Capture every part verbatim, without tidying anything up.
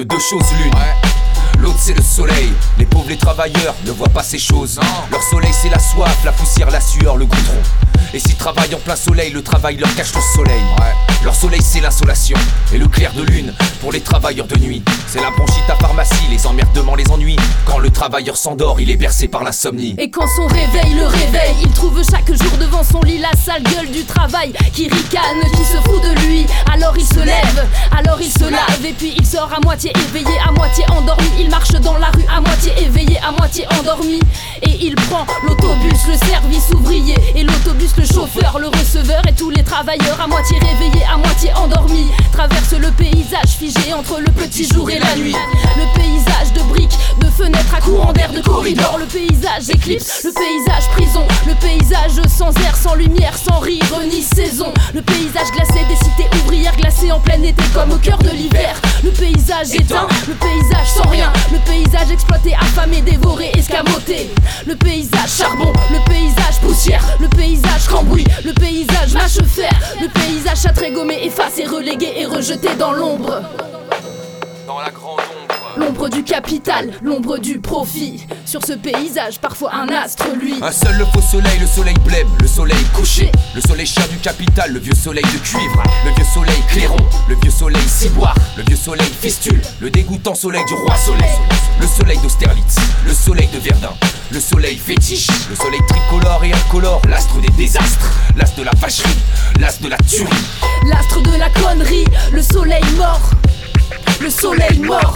de deux choses l'une. L'autre c'est le soleil, les pauvres les travailleurs ne voient pas ces choses. Leur soleil c'est la soif, la poussière, la sueur, le goudron. Et s'ils travaillent en plein soleil, le travail leur cache le soleil. Leur soleil c'est l'insolation et le clair de lune pour les travailleurs de nuit. C'est la bronchite à pharmacie, les emmerdements, les ennuis. Quand le travailleur s'endort, il est bercé par l'insomnie. Et quand son réveil le réveille, il trouve chaque jour devant son lit la sale gueule du travail qui ricane, qui se fout de lui. Alors il se lève, alors il se lave et puis il sort à moitié éveillé, à moitié endormi. Il marche dans la rue à moitié éveillé, à moitié endormi. Et il prend l'autobus, le service ouvrier et l'autobus, le chauffeur, le receveur et tous les travailleurs à moitié réveillés, à moitié endormis. Traverse le paysage figé entre le petit jour et la nuit. Le paysage de briques, de fenêtres à courant d'air, de corridors. Le paysage éclipse, le paysage prison. Le paysage sans air, sans lumière, sans rire ni saison. Le paysage glacé des cités ouvrières glacées en plein été comme au cœur de l'hiver. Le paysage éteint, le paysage sans rien. Le paysage exploité, affamé, dévoré, escamoté. Le paysage charbon, le paysage poussière. Le paysage cambouis, le paysage mâche fer. Le paysage châtré, gommé, effacé, relégué et rejeté dans l'ombre. Dans la grande ombre. L'ombre du capital, l'ombre du profit. Sur ce paysage, parfois un astre, lui. Un seul le faux soleil, le soleil blême, le soleil couché. Le soleil chien du capital, le vieux soleil de cuivre. Le vieux soleil clairon, le vieux soleil ciboire. Le vieux soleil fistule, le dégoûtant soleil du roi soleil. Le soleil d'Austerlitz, le soleil de Verdun. Le soleil fétiche, le soleil tricolore et incolore. L'astre des désastres, l'astre de la vacherie, l'astre de la tuerie. L'astre de la connerie, le soleil mort. Le soleil mort.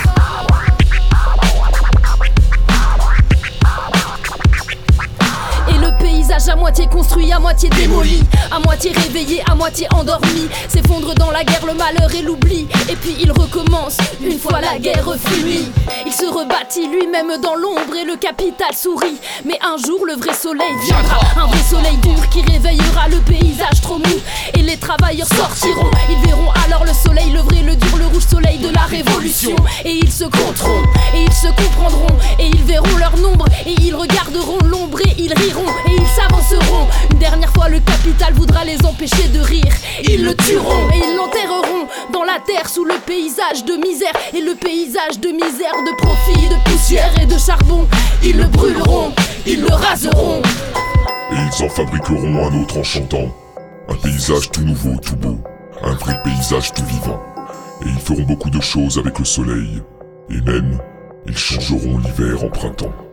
Et le paysage à moitié construit, à moitié démoli, à moitié réveillé, à moitié endormi, s'effondre dans la guerre, le malheur et l'oubli. Et puis il recommence, une fois la guerre finie. Il se rebâtit lui-même dans l'ombre et le capital sourit. Mais un jour le vrai soleil viendra, un vrai soleil dur qui réveillera le paysage trop mou. Et les travailleurs sortiront, ils verront alors le soleil, le vrai, le dur, le rouge soleil de la révolution. Et ils se compteront, et ils se comprendront, et ils verront leur nombre, et ils regarderont l'ombre et ils riront. Et ils s'avanceront. Une dernière fois le capital voudra les empêcher de rire. Ils le tueront et ils l'enterreront dans la terre sous le paysage de misère. Et le paysage de misère, de profit, de poussière et de charbon. Ils le brûleront, ils le raseront. Et ils en fabriqueront un autre en chantant. Un paysage tout nouveau, tout beau. Un vrai paysage tout vivant. Et ils feront beaucoup de choses avec le soleil. Et même, ils changeront l'hiver en printemps.